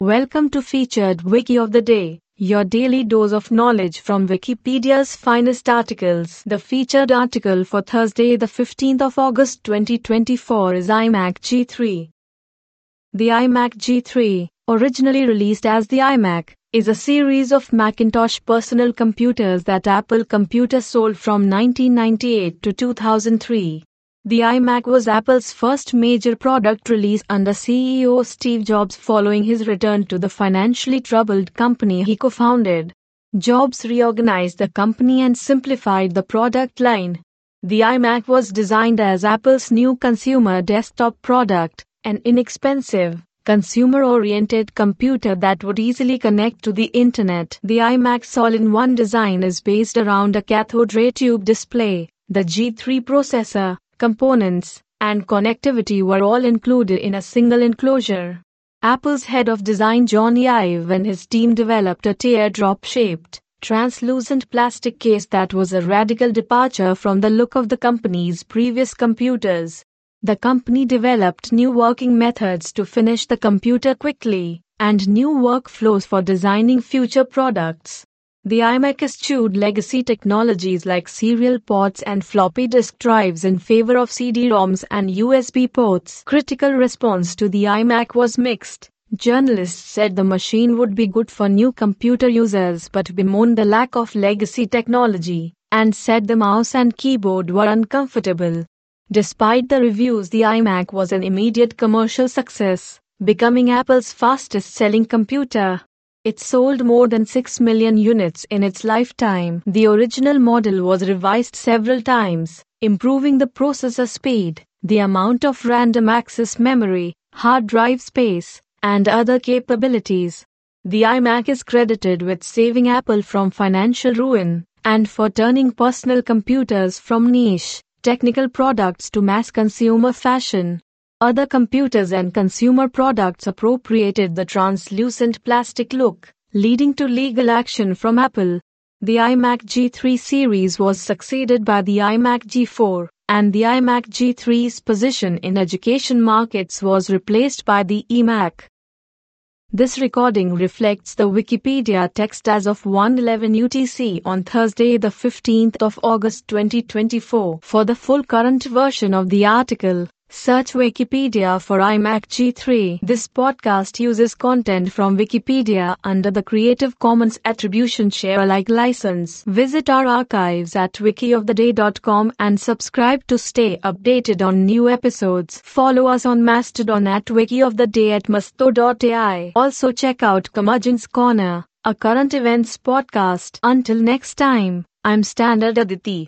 Welcome to Featured Wiki of the Day, your daily dose of knowledge from Wikipedia's finest articles. The featured article for Thursday, the 15th of August 2024 is iMac G3. The iMac G3, originally released as the iMac, is a series of Macintosh personal computers that Apple Computer sold from 1998 to 2003. The iMac was Apple's first major product release under CEO Steve Jobs following his return to the financially troubled company he co-founded. Jobs reorganized the company and simplified the product line. The iMac was designed as Apple's new consumer desktop product, an inexpensive, consumer-oriented computer that would easily connect to the internet. The iMac's all-in-one design is based around a cathode ray tube display. The G3 processor, components, and connectivity were all included in a single enclosure. Apple's head of design Jony Ive and his team developed a teardrop-shaped, translucent plastic case that was a radical departure from the look of the company's previous computers. The company developed new working methods to finish the computer quickly, and new workflows for designing future products. The iMac eschewed legacy technologies like serial ports and floppy disk drives in favor of CD-ROMs and USB ports. Critical response to the iMac was mixed. Journalists said the machine would be good for new computer users but bemoaned the lack of legacy technology, and said the mouse and keyboard were uncomfortable. Despite the reviews, the iMac was an immediate commercial success, becoming Apple's fastest-selling computer. It sold more than 6 million units in its lifetime. The original model was revised several times, improving the processor speed, the amount of random access memory, hard drive space, and other capabilities. The iMac is credited with saving Apple from financial ruin, and for turning personal computers from niche, technical products to mass consumer fashion. Other computers and consumer products appropriated the translucent plastic look, leading to legal action from Apple. The iMac G3 series was succeeded by the iMac G4, and the iMac G3's position in education markets was replaced by the iMac. This recording reflects the Wikipedia text as of 1:11 UTC on Thursday, the 15th of August 2024. For the full current version of the article, search Wikipedia for iMac G3. This podcast uses content from Wikipedia under the Creative Commons Attribution Share Alike license. Visit our archives at wikioftheday.com and subscribe to stay updated on new episodes. Follow us on Mastodon at wikioftheday at masto.ai. Also check out Curmudgeon's Corner, a current events podcast. Until next time, I'm Standard Aditi.